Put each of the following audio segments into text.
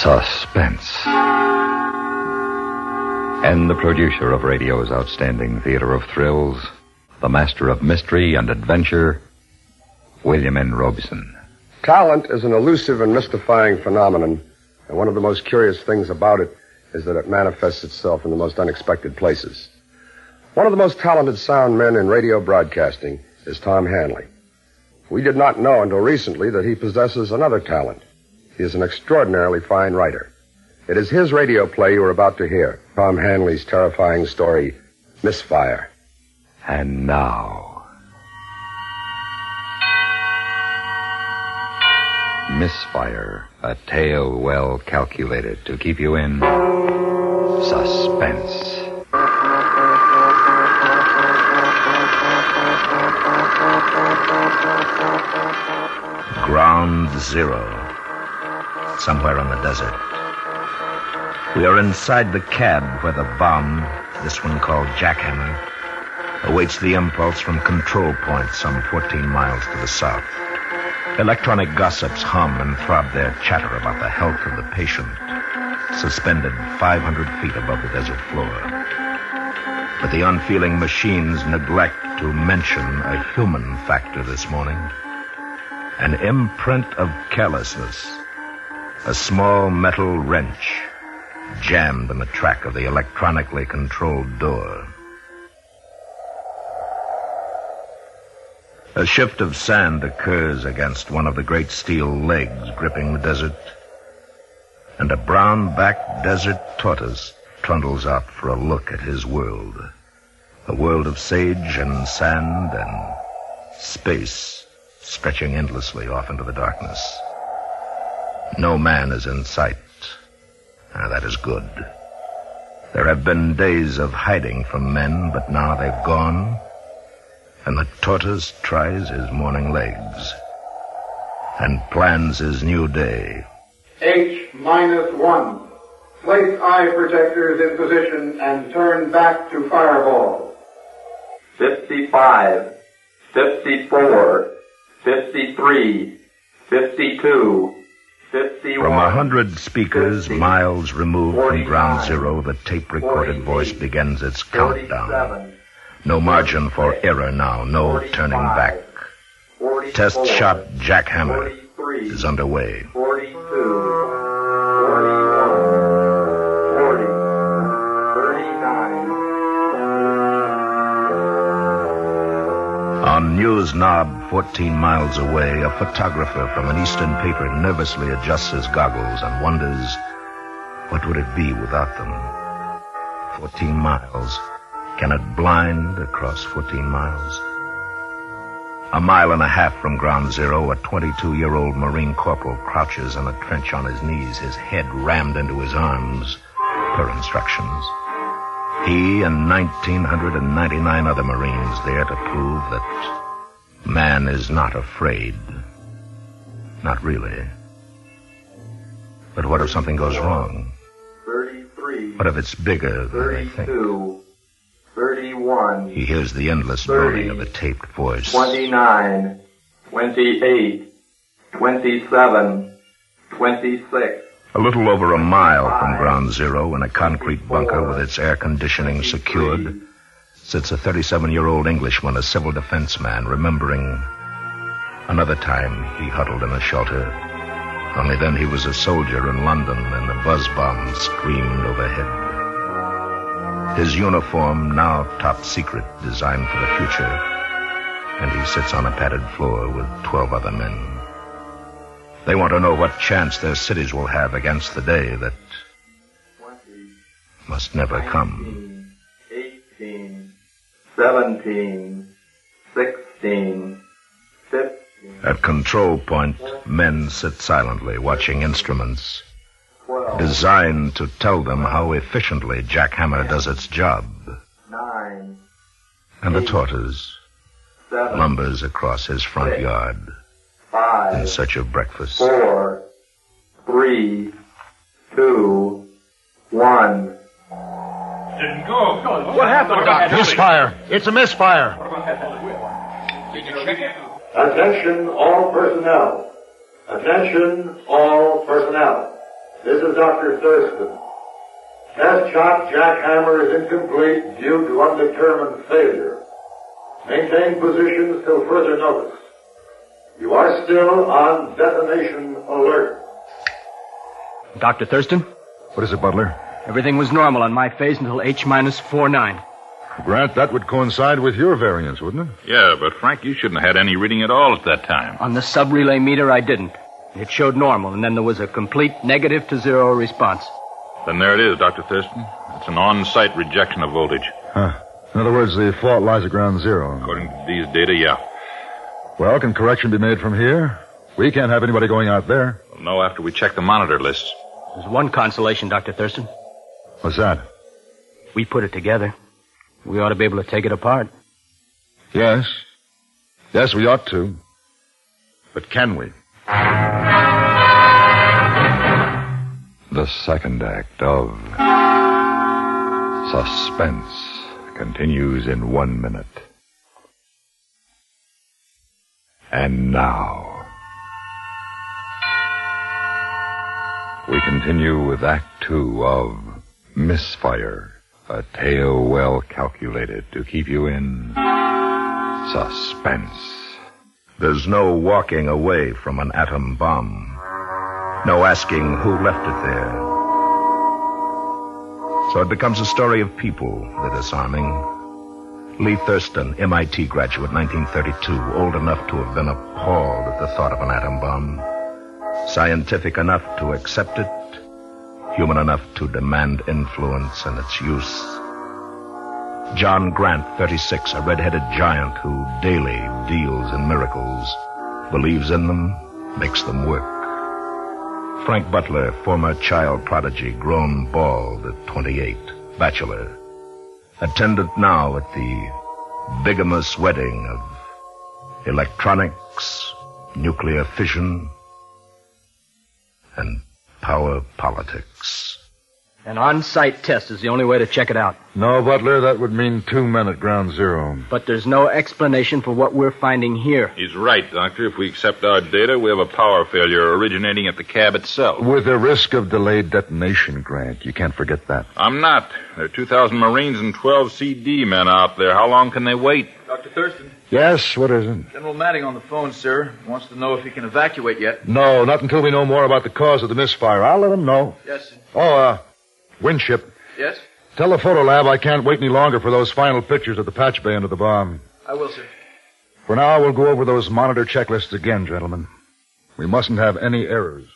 Suspense. And the producer of radio's outstanding theater of thrills, the master of mystery and adventure, William N. Robson. Talent is an elusive and mystifying phenomenon, and one of the most curious things about it is that it manifests itself in the most unexpected places. One of the most talented sound men in radio broadcasting is Tom Hanley. We did not know until recently that he possesses another talent. He is an extraordinarily fine writer. It is his radio play you are about to hear, Tom Hanley's terrifying story, Misfire. And now, Misfire, a tale well calculated to keep you in suspense. Ground Zero, somewhere on the desert. We are inside the cab where the bomb, this one called Jackhammer, awaits the impulse from control point some 14 miles to the south. Electronic gossips hum and throb their chatter about the health of the patient, suspended 500 feet above the desert floor. But the unfeeling machines neglect to mention a human factor this morning. An imprint of carelessness. A small metal wrench jammed in the track of the electronically controlled door. A shift of sand occurs against one of the great steel legs gripping the desert, and a brown-backed desert tortoise trundles out for a look at his world. A world of sage and sand and space stretching endlessly off into the darkness. No man is in sight. That is good. There have been days of hiding from men, but now they've gone, and the tortoise tries his morning legs and plans his new day. H-1. Place eye protectors in position and turn back to fireball. 55, 54, 53, 52, 51. From 100 speakers 50, miles removed 49, from Ground Zero, the tape-recorded voice begins its countdown. No margin for error now, no turning back. Test shot Jackhammer is underway. 42, 41, 40, 39. On News Knob, 14 miles away, a photographer from an eastern paper nervously adjusts his goggles and wonders, what would it be without them? 14 miles. Can it blind across 14 miles? A mile and a half from Ground Zero, a 22-year-old Marine corporal crouches in a trench on his knees, his head rammed into his arms, per instructions. He and 1,999 other Marines there to prove that man is not afraid. Not really. But what if something goes wrong? 33. What if it's bigger than they think? 31. He hears the endless 30, moaning of the taped voice. 29, 28, 27, 26. A little over a mile from Ground Zero, in a concrete bunker with its air conditioning secured, sits a 37-year-old Englishman, a civil defense man, remembering another time he huddled in a shelter. Only then he was a soldier in London, and the buzz bombs screamed overhead. His uniform, now top secret, designed for the future, and he sits on a padded floor with 12 other men. They want to know what chance their cities will have against the day that 20, must never come. 18, 17, 16, 15. At control point, men sit silently, watching instruments 12, designed to tell them how efficiently Jackhammer does its job. 9, And the tortoise 7, lumbers across his front yard in 5, search of breakfast. 4, 3, 2, 1. Didn't go. What happened, Doctor? Misfire. It's a misfire. Did you check it? Attention all personnel. Attention all personnel. This is Dr. Thurston. Test shot jackhammer is incomplete due to undetermined failure. Maintain positions till further notice. You are still on detonation alert. Dr. Thurston? What is it, Butler? Everything was normal on my phase until H-49. Grant, that would coincide with your variance, wouldn't it? Yeah, but Frank, you shouldn't have had any reading at all at that time. On the sub-relay meter, I didn't. It showed normal, and then there was a complete negative to zero response. Then there it is, Dr. Thurston. It's an on-site rejection of voltage. Huh. In other words, the fault lies at ground zero. According to these data, yeah. Well, can correction be made from here? We can't have anybody going out there. We'll know after we check the monitor lists. There's one consolation, Dr. Thurston. What's that? We put it together. We ought to be able to take it apart. Yes. Yes, we ought to. But can we? The second act of Suspense continues in 1 minute. And now, we continue with Act 2 of Misfire, a tale well calculated to keep you in suspense. There's no walking away from an atom bomb. No asking who left it there. So it becomes a story of people, the disarming. Lee Thurston, MIT graduate, 1932, old enough to have been appalled at the thought of an atom bomb. Scientific enough to accept it. Human enough to demand influence in its use. John Grant, 36, a red-headed giant who daily deals in miracles, believes in them, makes them work. Frank Butler, former child prodigy, grown bald at 28, bachelor, attendant now at the bigamous wedding of electronics, nuclear fission, and power politics. An on-site test is the only way to check it out. No, Butler, that would mean 2 men at ground zero. But there's no explanation for what we're finding here. He's right, Doctor. If we accept our data, we have a power failure originating at the cab itself. With the risk of delayed detonation, Grant. You can't forget that. I'm not. There are 2,000 Marines and 12 CD men out there. How long can they wait? Dr. Thurston. Yes, what is it? General Matting on the phone, sir. Wants to know if he can evacuate yet. No, not until we know more about the cause of the misfire. I'll let him know. Yes, sir. Oh, Winship. Yes? Tell the photo lab I can't wait any longer for those final pictures of the patch bay under the bomb. I will, sir. For now, we'll go over those monitor checklists again, gentlemen. We mustn't have any errors.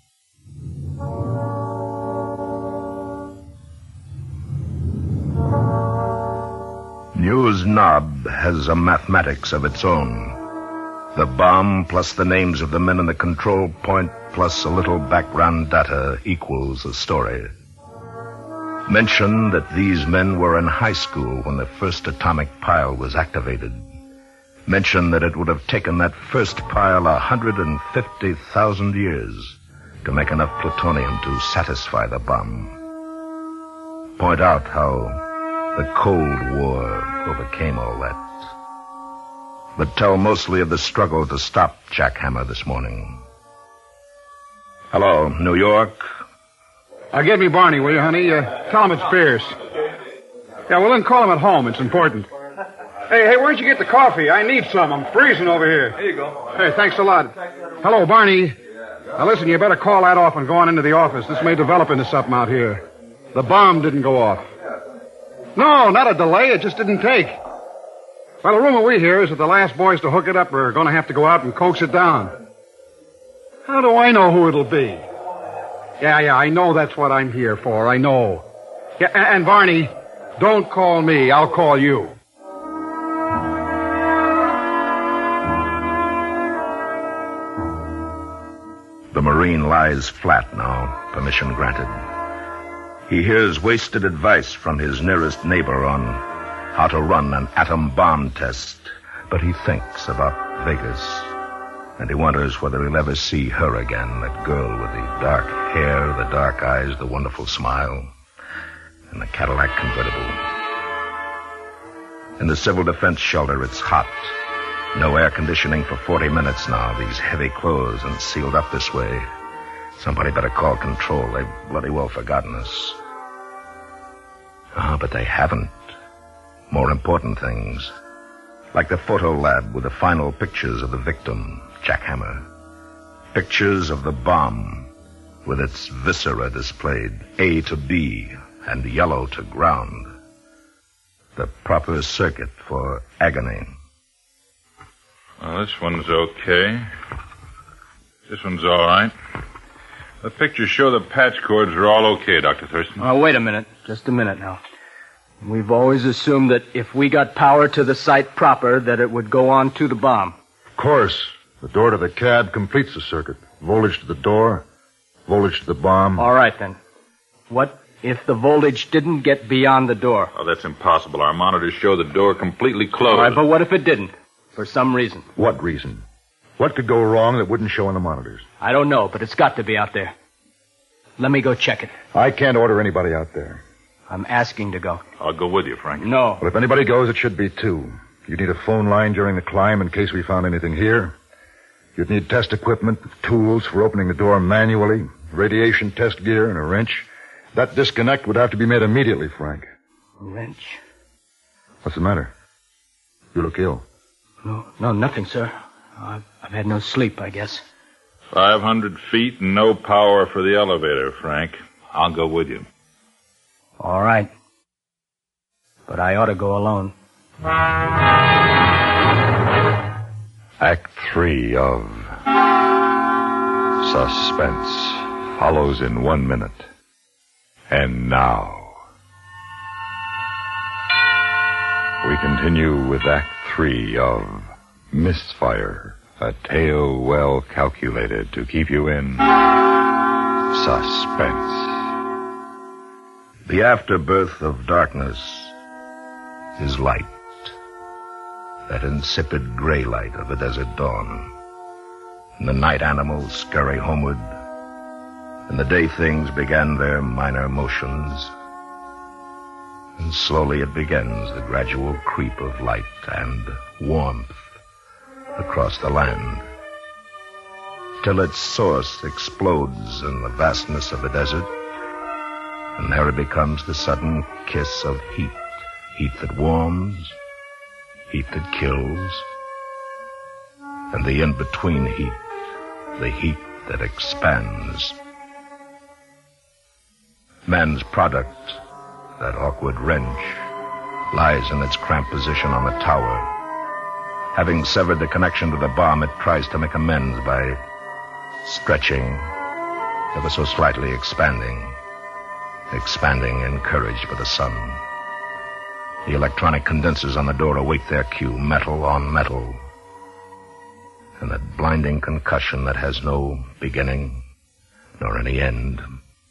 News Knob has a mathematics of its own. The bomb plus the names of the men in the control point plus a little background data equals a story. Mention that these men were in high school when the first atomic pile was activated. Mention that it would have taken that first pile 150,000 years to make enough plutonium to satisfy the bomb. Point out how the Cold War overcame all that. But tell mostly of the struggle to stop Jackhammer this morning. Hello, New York. Get me Barney, will you, honey? Tell him it's Pierce. Yeah, well, then call him at home. It's important. Hey, where'd you get the coffee? I need some. I'm freezing over here. Here you go. Hey, thanks a lot. Hello, Barney. Now, listen, you better call that off and go on into the office. This may develop into something out here. The bomb didn't go off. No, not a delay. It just didn't take. Well, the rumor we hear is that the last boys to hook it up are going to have to go out and coax it down. How do I know who it'll be? Yeah, I know that's what I'm here for. I know. Yeah, and Barney, don't call me. I'll call you. The Marine lies flat now, permission granted. He hears wasted advice from his nearest neighbor on how to run an atom bomb test, but he thinks about Vegas. And he wonders whether he'll ever see her again, that girl with the dark hair, the dark eyes, the wonderful smile, and the Cadillac convertible. In the civil defense shelter, it's hot. No air conditioning for 40 minutes now, these heavy clothes, and sealed up this way. Somebody better call control. They've bloody well forgotten us. But they haven't. More important things. Like the photo lab with the final pictures of the victim, Jack Hammer. Pictures of the bomb with its viscera displayed, A to B and yellow to ground. The proper circuit for agony. Well, this one's okay. This one's all right. The pictures show the patch cords are all okay, Dr. Thurston. Oh, wait a minute. Just a minute now. We've always assumed that if we got power to the site proper, that it would go on to the bomb. Of course. The door to the cab completes the circuit. Voltage to the door, voltage to the bomb. All right, then. What if the voltage didn't get beyond the door? Oh, that's impossible. Our monitors show the door completely closed. All right, but what if it didn't? For some reason. What reason? What could go wrong that wouldn't show on the monitors? I don't know, but it's got to be out there. Let me go check it. I can't order anybody out there. I'm asking to go. I'll go with you, Frank. No. Well, if anybody goes, it should be two. You'd need a phone line during the climb in case we found anything here. You'd need test equipment, tools for opening the door manually, radiation test gear, and a wrench. That disconnect would have to be made immediately, Frank. A wrench? What's the matter? You look ill. No, nothing, sir. I've had no sleep, I guess. 500 feet and no power for the elevator, Frank. I'll go with you. All right. But I ought to go alone. Act 3 of Suspense follows in 1 minute. And now, we continue with Act 3 of Misfire, a tale well calculated to keep you in suspense. The afterbirth of darkness is light. That insipid gray light of a desert dawn. And the night animals scurry homeward. And the day things began their minor motions. And slowly it begins the gradual creep of light and warmth across the land. Till its source explodes in the vastness of the desert. And there it becomes the sudden kiss of heat. Heat that warms, heat that kills, and the in-between heat, the heat that expands. Man's product, that awkward wrench, lies in its cramped position on the tower. Having severed the connection to the bomb, it tries to make amends by stretching, ever so slightly expanding encouraged by the sun. The electronic condensers on the door await their cue, metal on metal. And that blinding concussion that has no beginning nor any end.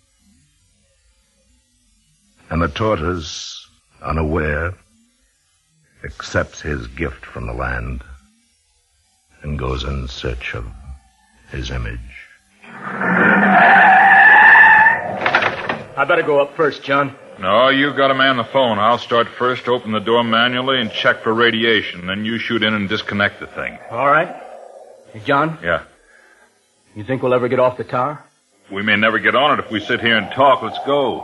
And the tortoise, unaware, accepts his gift from the land and goes in search of his image. I better go up first, John. No, you got to man the phone. I'll start first, open the door manually, and check for radiation. Then you shoot in and disconnect the thing. All right. Hey, John? Yeah? You think we'll ever get off the tower? We may never get on it if we sit here and talk. Let's go.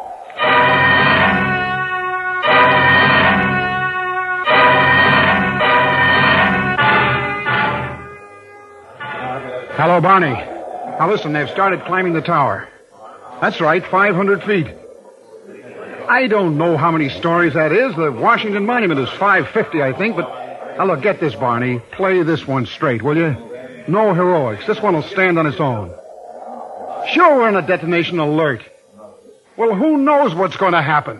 Hello, Barney. Now listen, they've started climbing the tower. That's right, 500 feet. I don't know how many stories that is. The Washington Monument is 550, I think, but... Now, look, get this, Barney. Play this one straight, will you? No heroics. This one will stand on its own. Sure, we're on a detonation alert. Well, who knows what's going to happen?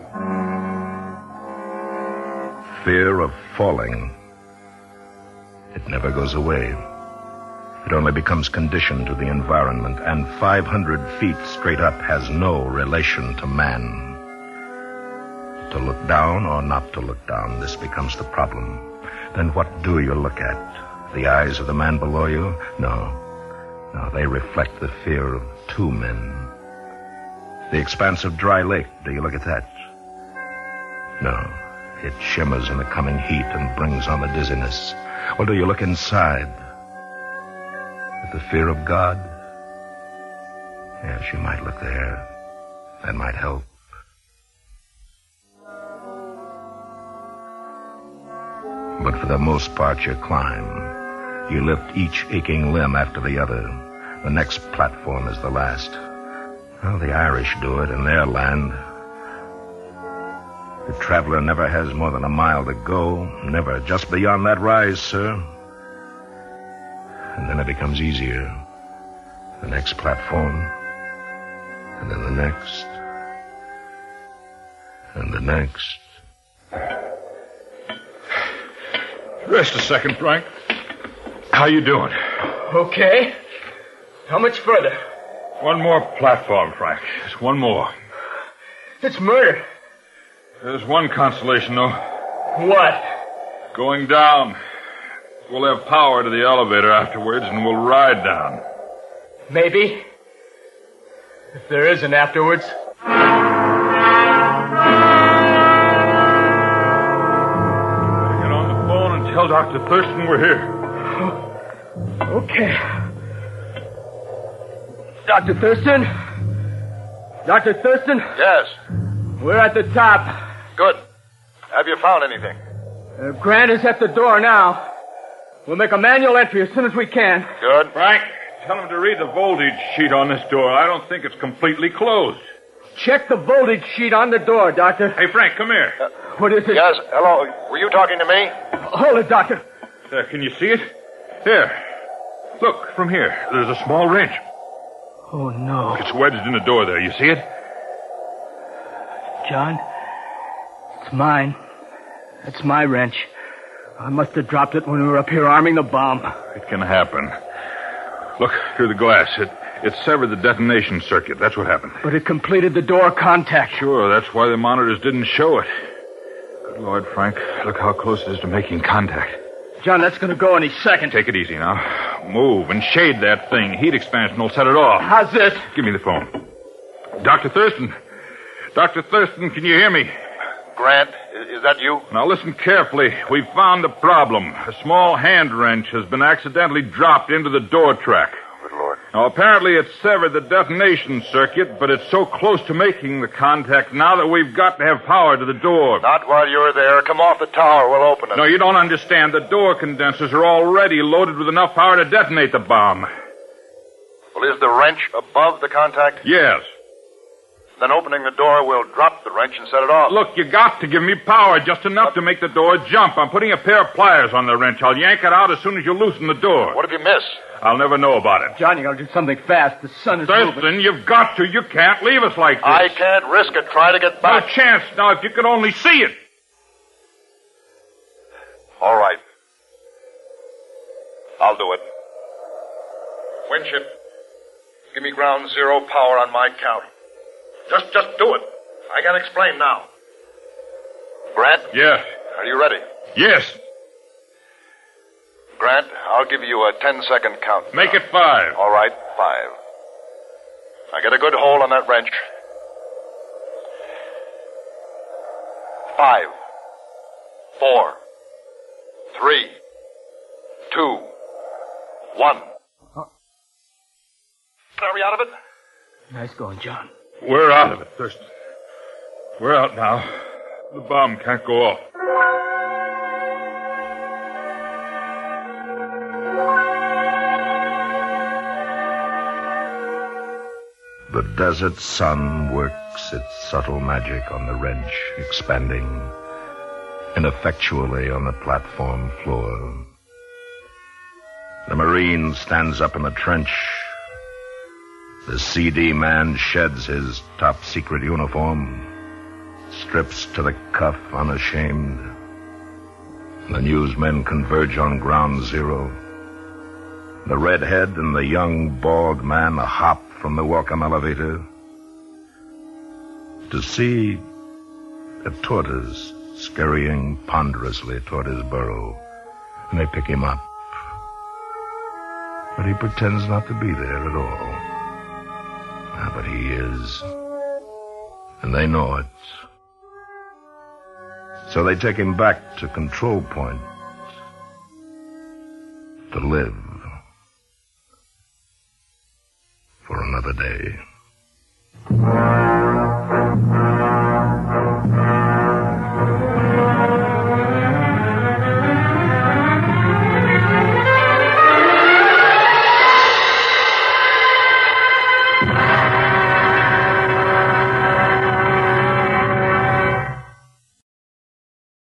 Fear of falling. It never goes away. It only becomes conditioned to the environment, and 500 feet straight up has no relation to man. To look down or not to look down, this becomes the problem. Then what do you look at? The eyes of the man below you? No, they reflect the fear of two men. The expanse of dry lake, do you look at that? No, it shimmers in the coming heat and brings on the dizziness. Well, do you look inside? At the fear of God? Yes, you might look there. That might help. But for the most part, you climb. You lift each aching limb after the other. The next platform is the last. Well, the Irish do it in their land. The traveler never has more than a mile to go. Never. Just beyond that rise, sir. And then it becomes easier. The next platform. And then the next. And the next. Rest a second, Frank. How you doing? Okay. How much further? One more platform, Frank. Just one more. It's murder. There's one consolation, though. What? Going down. We'll have power to the elevator afterwards, and we'll ride down. Maybe. If there is an afterwards. Get on the phone and tell Dr. Thurston we're here. Okay. Dr. Thurston? Dr. Thurston? Yes. We're at the top. Good. Have you found anything? Grant is at the door now. We'll make a manual entry as soon as we can. Good. Frank, tell him to read the voltage sheet on this door. I don't think it's completely closed. Check the voltage sheet on the door, Doctor. Hey, Frank, come here. What is it? Yes, hello. Were you talking to me? Hold it, Doctor. Can you see it? Here. Look, from here. There's a small wrench. Oh, no. It's wedged in the door there. You see it? John, it's mine. It's my wrench. I must have dropped it when we were up here arming the bomb. It can happen. Look, through the glass. It severed the detonation circuit. That's what happened. But it completed the door contact. Sure, that's why the monitors didn't show it. Good Lord, Frank. Look how close it is to making contact. John, that's going to go any second. Take it easy now. Move and shade that thing. Heat expansion will set it off. How's this? Give me the phone. Dr. Thurston. Dr. Thurston, can you hear me? Grant, is that you? Now listen carefully. We've found a problem. A small hand wrench has been accidentally dropped into the door track. Good Lord. Now apparently it severed the detonation circuit, but it's so close to making the contact now that we've got to have power to the door. Not while you're there. Come off the tower. We'll open it. No, you don't understand. The door condensers are already loaded with enough power to detonate the bomb. Well, is the wrench above the contact? Yes. Then opening the door, we'll drop the wrench and set it off. Look, you got to give me power, just enough to make the door jump. I'm putting a pair of pliers on the wrench. I'll yank it out as soon as you loosen the door. What if you miss? I'll never know about it. John, you got to do something fast. The sun is moving. Thurston, you've got to. You can't leave us like this. I can't risk it. Try to get back. No chance. Now, if you could only see it. All right. I'll do it. Winship, give me ground zero power on my count. Just do it. I can explain now. Grant? Yes. Are you ready? Yes. Grant, I'll give you a 10-second count. Make it 5. All right, 5. Now get a good hold on that wrench. 5, 4, 3, 2, 1. Are we out of it? Nice going, John. We're out of it, Thurston. We're out now. The bomb can't go off. The desert sun works its subtle magic on the wrench, expanding ineffectually on the platform floor. The Marine stands up in the trench. The CD man sheds his top-secret uniform, strips to the cuff unashamed. The newsmen converge on ground zero. The redhead and the young, bald man hop from the welcome elevator to see a tortoise scurrying ponderously toward his burrow, and they pick him up. But he pretends not to be there at all. But he is. And they know it. So they take him back to Control Point to live for another day. Thank you.